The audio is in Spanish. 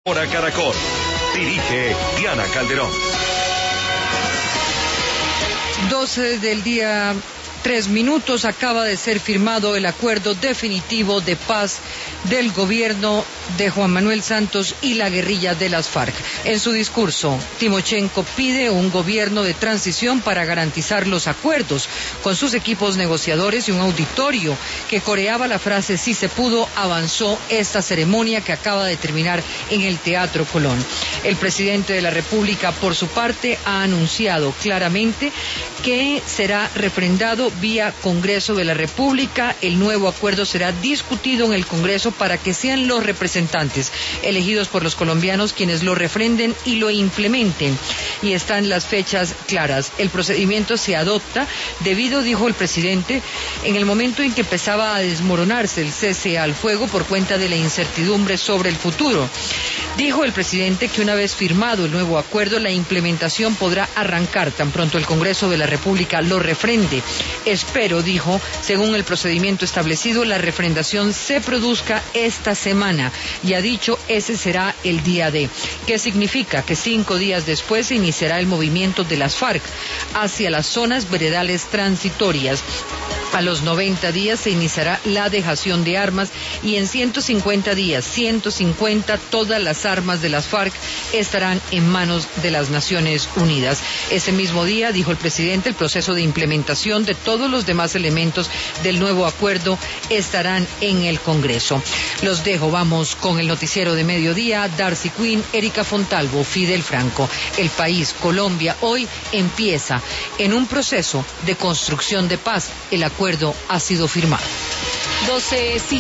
Hora Caracol. Dirige Diana Calderón. 12 del día, 3 minutos. Acaba de ser firmado el acuerdo definitivo de paz del gobierno de Juan Manuel Santos y la guerrilla de las FARC. En su discurso, Timochenko pide un gobierno de transición para garantizar los acuerdos, con sus equipos negociadores y un auditorio que coreaba la frase "si se pudo", avanzó esta ceremonia que acaba de terminar en el Teatro Colón. El presidente de la República, por su parte, ha anunciado claramente que será refrendado vía Congreso de la República. El nuevo acuerdo será discutido en el Congreso para que sean los representantes elegidos por los colombianos quienes lo refrenden y lo implementen. Y están las fechas claras. El procedimiento se adopta debido, dijo el presidente, en el momento en que empezaba a desmoronarse el cese al fuego por cuenta de la incertidumbre sobre el futuro. Dijo el presidente que una vez firmado el nuevo acuerdo, la implementación podrá arrancar tan pronto el Congreso de la República lo refrende. Espero, dijo, según el procedimiento establecido, la refrendación se produzca esta semana. Y ha dicho, ese será el día D. ¿Qué significa? Que 5 días después se iniciará el movimiento de las FARC hacia las zonas veredales transitorias. A los 90 días se iniciará la dejación de armas y en 150 días, 150, todas las armas de las FARC estarán en manos de las Naciones Unidas. Ese mismo día, dijo el presidente, el proceso de implementación de todos los demás elementos del nuevo acuerdo estarán en el Congreso. Los dejo, vamos con el noticiero de mediodía. Darcy Quinn, Erika Fontalvo, Fidel Franco. El país, Colombia, hoy empieza en un proceso de construcción de paz. El acuerdo ha sido firmado. 12:05